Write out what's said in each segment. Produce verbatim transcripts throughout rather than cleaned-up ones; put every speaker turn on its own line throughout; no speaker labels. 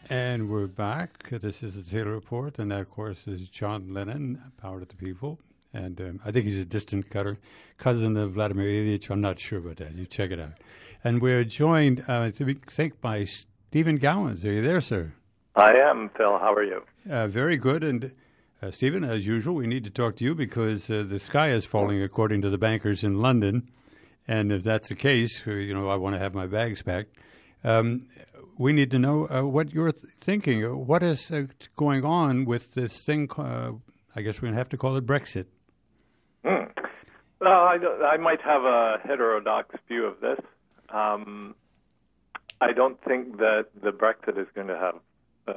And we're back. This is the Taylor Report, and that, of course, is John Lennon, Power to the People. And um, I think he's a distant cutter, cousin of Vladimir Ilyich. I'm not sure about that. You check it out. And we're joined, uh, to be, think, by Stephen Gowans. Are you there, sir?
I am, Phil. How are you?
Uh, very good. And, uh, Stephen, as usual, we need to talk to you because uh, the sky is falling, according to the bankers in London. And if that's the case, you know, I want to have my bags packed. Um, we need to know uh, what you're th- thinking. What is uh, going on with this thing? Uh, I guess we're going to have to call it Brexit.
Hmm. Well, I, I might have a heterodox view of this. Um, I don't think that the Brexit is going to have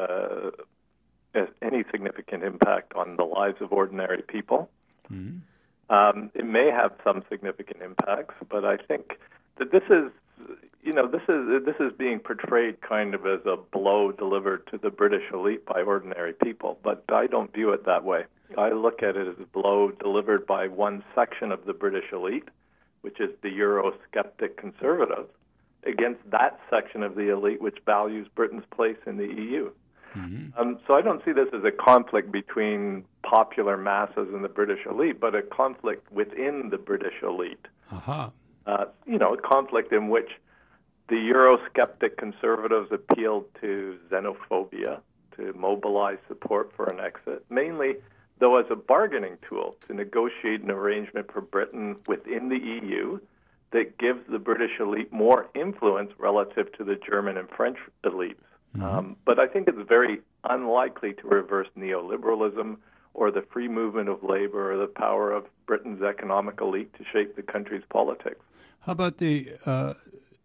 uh, any significant impact on the lives of ordinary people. Mm-hmm. Um, it may have some significant impacts, but I think that this is, you know, this is this is being portrayed kind of as a blow delivered to the British elite by ordinary people, but I don't view it that way. I look at it as a blow delivered by one section of the British elite, which is the Eurosceptic conservatives, against that section of the elite which values Britain's place in the E U. Mm-hmm. Um, so I don't see this as a conflict between popular masses and the British elite, but a conflict within the British elite.
Uh-huh.
Uh, you know, a conflict in which the Eurosceptic conservatives appealed to xenophobia to mobilize support for an exit, mainly, though, as a bargaining tool to negotiate an arrangement for Britain within the E U that gives the British elite more influence relative to the German and French elites. Mm-hmm. Um, but I think it's very unlikely to reverse neoliberalism or the free movement of labor or the power of Britain's economic elite to shape the country's politics.
How about the uh,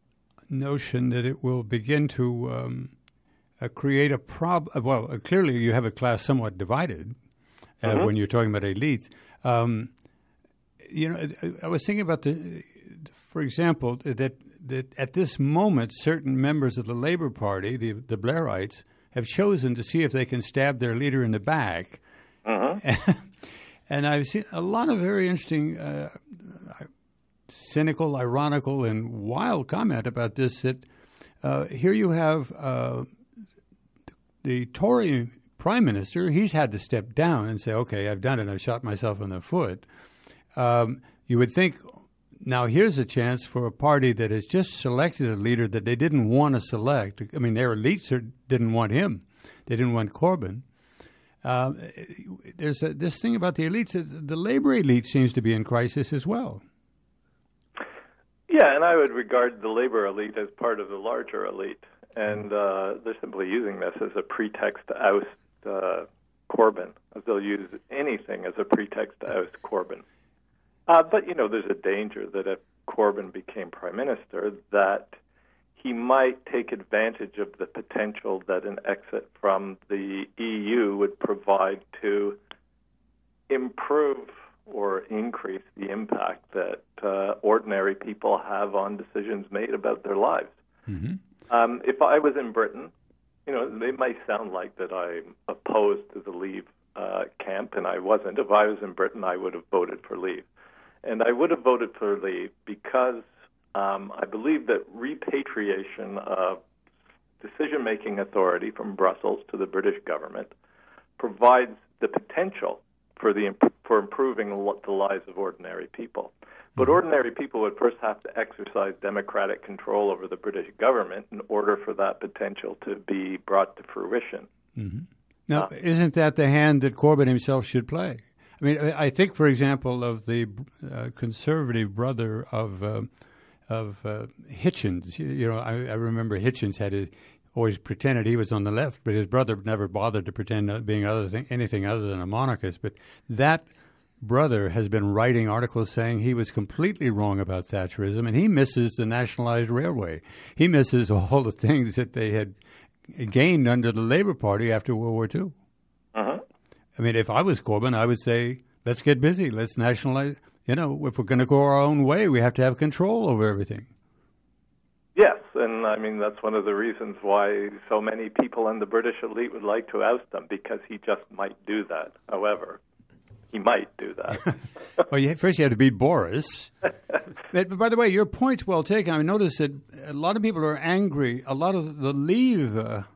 notion that it will begin to um, uh, create a problem? Well, uh, clearly you have a class somewhat divided uh, mm-hmm. when you're talking about elites. Um, you know, I was thinking about the, for example, that that at this moment, certain members of the Labour Party, the, the Blairites, have chosen to see if they can stab their leader in the back. Mm-hmm. And I've seen a lot of very interesting, uh, cynical, ironical, and wild comment about this, that uh, here you have uh, the Tory Prime Minister. He's had to step down and say, okay, I've done it. I've shot myself in the foot. Um, you would think, now, here's a chance for a party that has just selected a leader that they didn't want to select. I mean, their elites are, didn't want him. They didn't want Corbyn. Uh, there's a, this thing about the elites. The labor elite seems to be in crisis as well.
Yeah, and I would regard the labor elite as part of the larger elite. And uh, they're simply using this as a pretext to oust uh, Corbyn, as they'll use anything as a pretext to oust Corbyn. Uh, but, you know, there's a danger that if Corbyn became prime minister, that he might take advantage of the potential that an exit from the E U would provide to improve or increase the impact that uh, ordinary people have on decisions made about their lives. Mm-hmm. Um, if I was in Britain, you know, it might sound like that I'm opposed to the Leave uh, camp, and I wasn't. If I was in Britain, I would have voted for Leave. And I would have voted for Leave because um, I believe that repatriation of decision-making authority from Brussels to the British government provides the potential for the for improving the lives of ordinary people. But ordinary people would first have to exercise democratic control over the British government in order for that potential to be brought to fruition.
Mm-hmm. Now, uh, isn't that the hand that Corbyn himself should play? I mean, I think, for example, of the uh, conservative brother of uh, of uh, Hitchens. You, you know, I, I remember Hitchens had a, always pretended he was on the left, but his brother never bothered to pretend being other thing, anything other than a monarchist. But that brother has been writing articles saying he was completely wrong about Thatcherism, and he misses the nationalized railway. He misses all the things that they had gained under the Labour Party after World War Two. Uh-huh. I mean, if I was Corbyn, I would say, let's get busy. Let's nationalize. You know, if we're going to go our own way, we have to have control over everything.
Yes, and I mean, that's one of the reasons why so many people in the British elite would like to oust him, because he just might do that. However, he might do that.
Well, you, first you had to beat Boris. But by the way, your point's well taken. I noticed that a lot of people are angry. A lot of the Leave uh,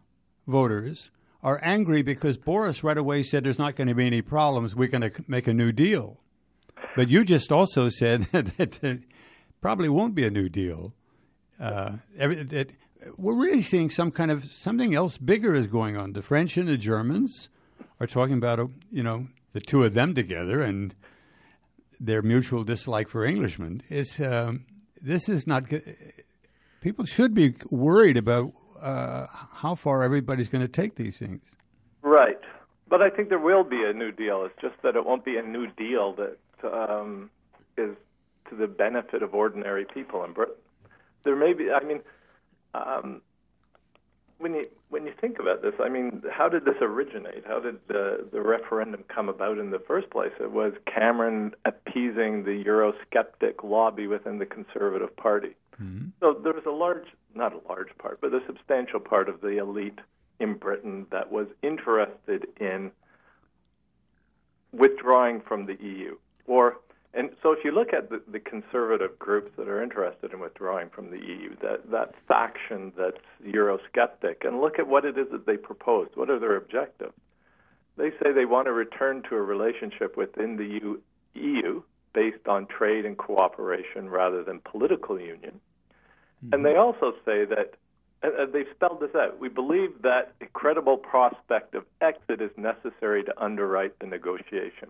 voters are angry because Boris right away said there's not going to be any problems. We're going to make a new deal. But you just also said that it probably won't be a new deal. Uh, it, it, we're really seeing some kind of something else bigger is going on. The French and the Germans are talking about, you know, the two of them together and their mutual dislike for Englishmen. It's, um, this is not good. People should be worried about uh, how far everybody's going to take these things.
Right. But I think there will be a new deal. It's just that it won't be a new deal that um, is to the benefit of ordinary people in Britain. There may be, I mean, um, when you when you think about this, I mean, how did this originate? How did the, the referendum come about in the first place? It was Cameron appeasing the Eurosceptic lobby within the Conservative Party. Mm-hmm. So there was a large, not a large part, but a substantial part of the elite in Britain that was interested in withdrawing from the E U. Or, and so if you look at the, the conservative groups that are interested in withdrawing from the E U, that, that faction that's Eurosceptic, and look at what it is that they proposed. What are their objectives? They say they want to return to a relationship within the E U based on trade and cooperation rather than political union. Mm-hmm. And they also say that, and they've spelled this out, we believe that a credible prospect of exit is necessary to underwrite the negotiation.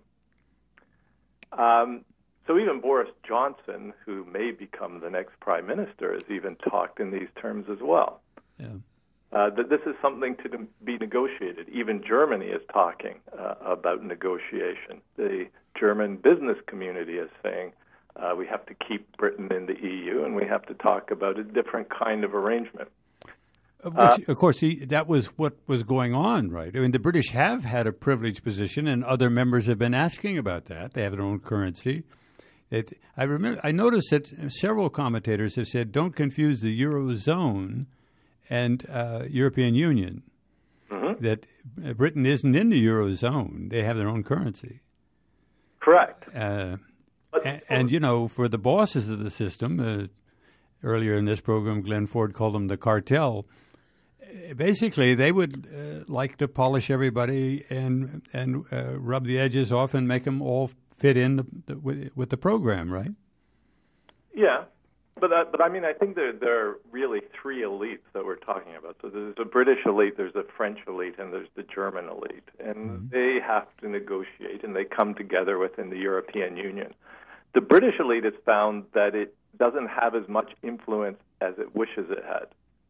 Um, so even Boris Johnson, who may become the next prime minister, has even talked in these terms as well. Yeah. Uh, that this is something to be negotiated. Even Germany is talking uh, about negotiation. The German business community is saying uh, we have to keep Britain in the E U and we have to talk about a different kind of arrangement.
Which, uh, of course, he, that was what was going on, right? I mean, the British have had a privileged position, and other members have been asking about that. They have their own currency. It, I remember. I noticed that several commentators have said, "Don't confuse the Eurozone and uh, European Union." Mm-hmm. That Britain isn't in the Eurozone; they have their own currency.
Correct.
Uh, and, and you know, for the bosses of the system, uh, earlier in this program, Glenn Ford called them the cartel. Basically, they would uh, like to polish everybody and and uh, rub the edges off and make them all fit in the, the, with, with the program, right?
Yeah, but uh, but I mean, I think there there are really three elites that we're talking about. So there's a British elite, there's a French elite, and there's the German elite, and mm-hmm. they have to negotiate, and they come together within the European Union. The British elite has found that it doesn't have as much influence as it wishes it had.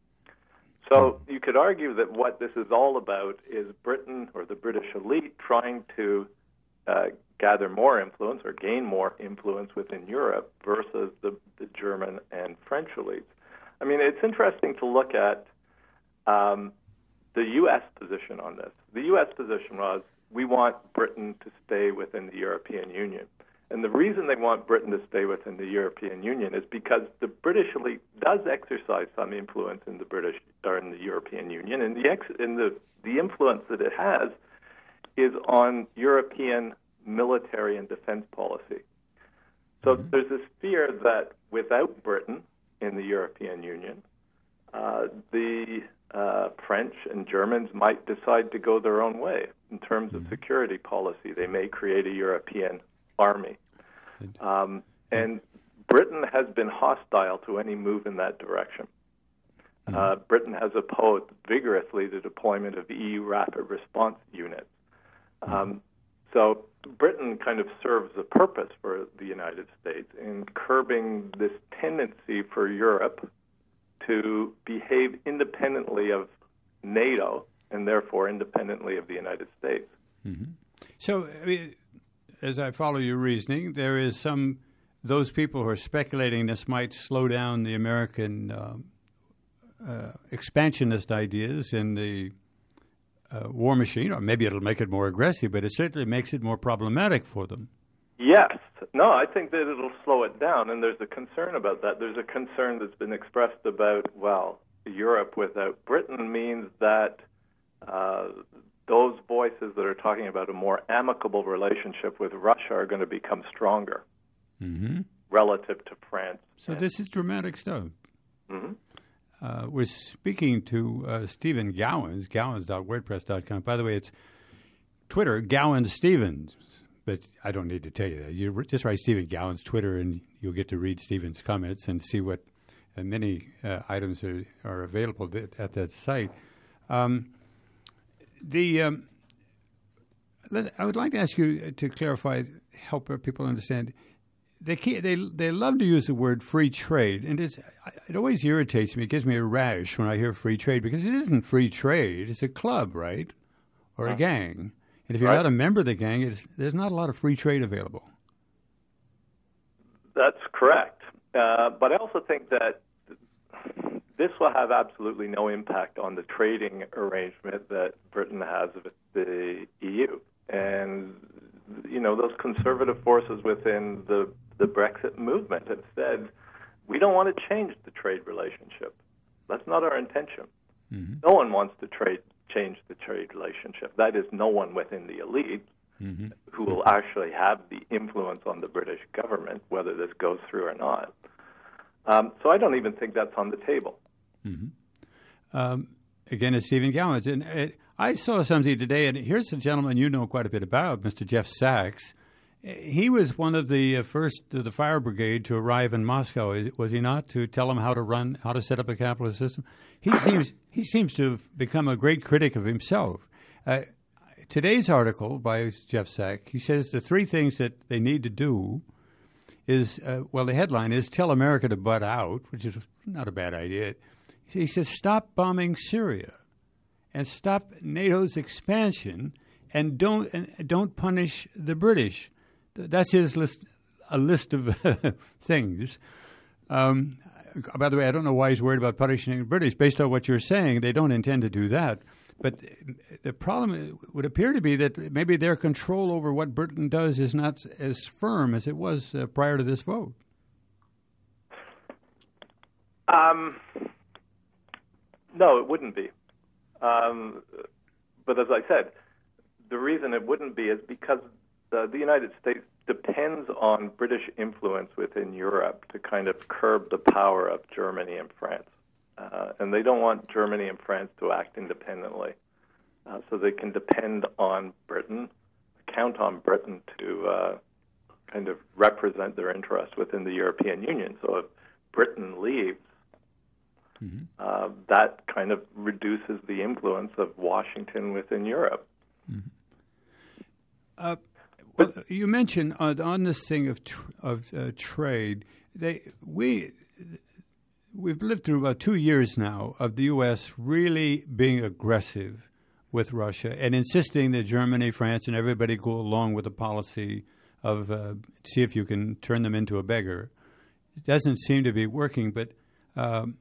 So you could argue that what this is all about is Britain or the British elite trying to uh, gather more influence or gain more influence within Europe versus the, the German and French elites. I mean, it's interesting to look at um, the U S position on this. The U S position was, we want Britain to stay within the European Union. And the reason they want Britain to stay within the European Union is because the British elite does exercise some influence in the British or in the European Union, and the ex, and the the influence that it has is on European military and defense policy. So mm-hmm. there's this fear that without Britain in the European Union, uh, the uh, French and Germans might decide to go their own way in terms mm-hmm. of security policy. They may create a European army. Um, and Britain has been hostile to any move in that direction. Mm-hmm. Uh, Britain has opposed vigorously the deployment of E U rapid response units. Mm-hmm. Um, so Britain kind of serves a purpose for the United States in curbing this tendency for Europe to behave independently of NATO and therefore independently of the United States.
Mm-hmm. So, I mean, as I follow your reasoning, there is some, those people who are speculating this might slow down the American uh, uh, expansionist ideas in the uh, war machine, or maybe it'll make it more aggressive, but it certainly makes it more problematic for them.
Yes. No, I think that it'll slow it down, and there's a concern about that. There's a concern that's been expressed about, well, Europe without Britain means that uh, those voices that are talking about a more amicable relationship with Russia are going to become stronger mm-hmm. relative to France.
So this is dramatic stuff.
Mm-hmm.
uh, we're speaking to uh, Stephen Gowans, gowans dot wordpress dot com. By the way, it's Twitter, Gowans Stevens. But I don't need to tell you that. You just write Stephen Gowans Twitter, and you'll get to read Stephen's comments and see what uh, many uh, items are, are available th- at that site. Um, the um, let, I would like to ask you to clarify, help people understand. They can't, they they love to use the word free trade, and it's, it always irritates me. It gives me a rash when I hear free trade, because it isn't free trade. It's a club, right, or a gang. And if you're
right.
not a member of the gang, it's, there's not a lot of free trade available.
That's correct. Uh, but I also think that this will have absolutely no impact on the trading arrangement that Britain has with the E U. And, you know, those conservative forces within the, the Brexit movement have said, we don't want to change the trade relationship. That's not our intention. Mm-hmm. No one wants to trade change the trade relationship. That is, no one within the elite mm-hmm. who will actually have the influence on the British government, whether this goes through or not. Um, so I don't even think that's on the table.
Mm-hmm. Um, again, it's Stephen Gowans. And uh, I saw something today, and here's a gentleman you know quite a bit about, Mister Jeff Sachs. He was one of the uh, first of the fire brigade to arrive in Moscow, was he not, to tell them how to run, how to set up a capitalist system? He seems he seems to have become a great critic of himself. Uh, today's article by Jeff Sachs, he says the three things that they need to do is, uh, well, the headline is tell America to butt out, which is not a bad idea. He says stop bombing Syria and stop NATO's expansion, and don't and don't punish the British. That's his list, a list of things. Um, by the way, I don't know why he's worried about punishing the British. Based on what you're saying, they don't intend to do that. But the problem would appear to be that maybe their control over what Britain does is not as firm as it was uh, prior to this vote.
Um, no, it wouldn't be. Um, but as I said, the reason it wouldn't be is because Uh, the United States depends on British influence within Europe to kind of curb the power of Germany and France. Uh, and they don't want Germany and France to act independently. Uh, so they can depend on Britain, count on Britain to uh, kind of represent their interests within the European Union. So if Britain leaves, mm-hmm. uh, that kind of reduces the influence of Washington within Europe.
Mm-hmm. Uh, Well, you mentioned on, on this thing of tr- of uh, trade, they we we've lived through about two years now of the U S really being aggressive with Russia and insisting that Germany, France, and everybody go along with the policy of uh, see if you can turn them into a beggar. It doesn't seem to be working, but um,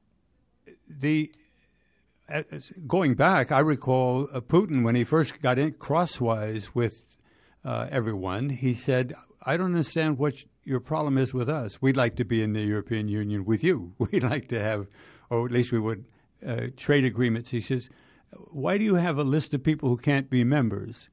the. Uh, going back, I recall uh, Putin when he first got in crosswise with Uh, everyone, he said, I don't understand what your problem is with us. We'd like to be in the European Union with you. We'd like to have, or at least we would, uh, trade agreements. He says, why do you have a list of people who can't be members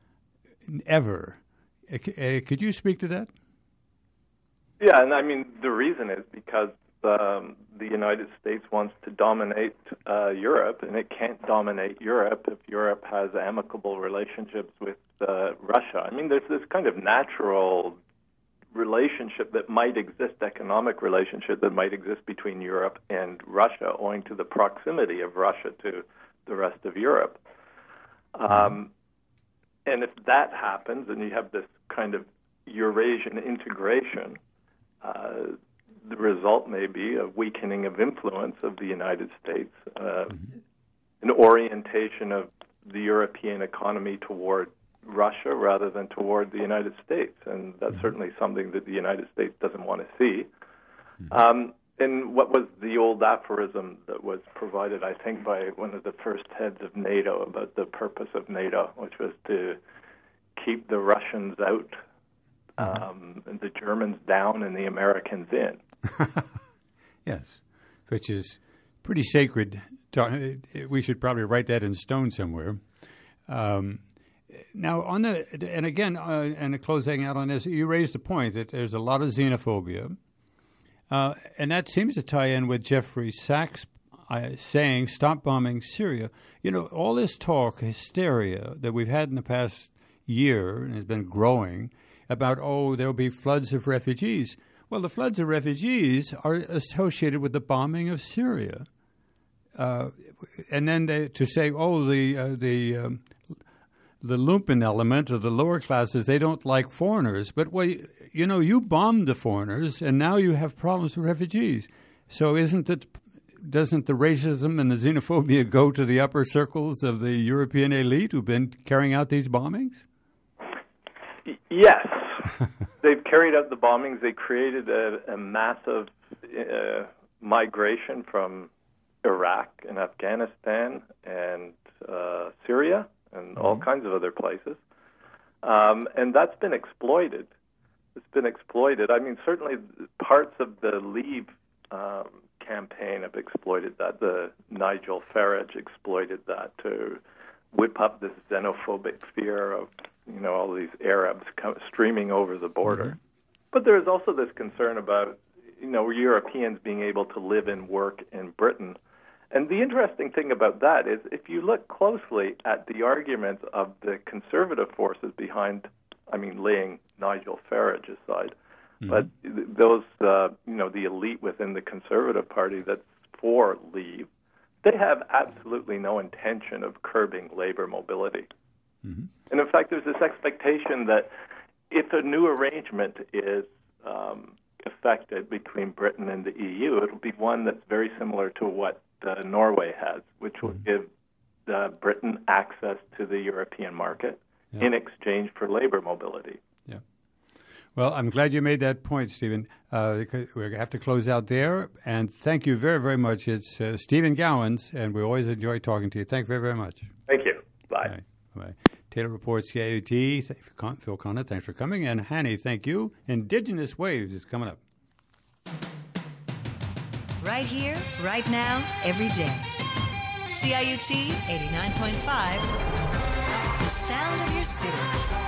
ever? Uh, could you speak to that?
Yeah, and I mean, the reason is because um, the United States wants to dominate uh, Europe, and it can't dominate Europe if Europe has amicable relationships with uh, Russia. I mean, there's this kind of natural relationship that might exist, economic relationship that might exist between Europe and Russia, owing to the proximity of Russia to the rest of Europe. Um, and if that happens, and you have this kind of Eurasian integration, uh, the result may be a weakening of influence of the United States, uh, mm-hmm. an orientation of the European economy toward Russia rather than toward the United States. And that's mm-hmm. certainly something that the United States doesn't want to see. Mm-hmm. Um, and what was the old aphorism that was provided, I think, by one of the first heads of NATO about the purpose of NATO, which was to keep the Russians out, mm-hmm. um, and the Germans down, and the Americans in.
Yes, which is pretty sacred. We should probably write that in stone somewhere. Um, now, on the and again, uh, and closing out on this, you raised the point that there's a lot of xenophobia. Uh, and that seems to tie in with Jeffrey Sachs uh, saying, stop bombing Syria. You know, all this talk, hysteria that we've had in the past year and has been growing about, oh, there'll be floods of refugees. Well, the floods of refugees are associated with the bombing of Syria. Uh, and then they, to say, oh, the uh, the um, the lumpen element of the lower classes, they don't like foreigners. But, well, you know, you bombed the foreigners, and now you have problems with refugees. So isn't it, doesn't the racism and the xenophobia go to the upper circles of the European elite who've been carrying out these bombings?
Yes. They've carried out the bombings. They created a, a massive uh, migration from Iraq and Afghanistan and uh, Syria and mm-hmm. all kinds of other places. Um, and that's been exploited. It's been exploited. I mean, certainly parts of the Leave um, campaign have exploited that. The Nigel Farage exploited that to whip up this xenophobic fear of, you know, all these Arabs come, streaming over the border. Mm-hmm. But there is also this concern about, you know, Europeans being able to live and work in Britain. And the interesting thing about that is if you look closely at the arguments of the conservative forces behind, I mean, laying Nigel Farage aside, mm-hmm. but those, uh, you know, the elite within the Conservative Party that's for Leave, they have absolutely no intention of curbing labor mobility. Mm-hmm. And in fact, there's this expectation that if a new arrangement is um, effected between Britain and the E U, it'll be one that's very similar to what uh, Norway has, which will mm-hmm. give uh, Britain access to the European market yeah. in exchange for labor mobility.
Yeah. Well, I'm glad you made that point, Stephen. Uh, we have to close out there. And thank you very, very much. It's uh, Stephen Gowans, and we always enjoy talking to you. Thank you very, very much.
Thank you. Bye.
Bye. Bye. Taylor Reports, C I U T. Phil Conant, thanks for coming. And Hanny, thank you. Indigenous Waves is coming up.
Right here, right now, every day. C I U T eighty-nine point five, the sound of your city.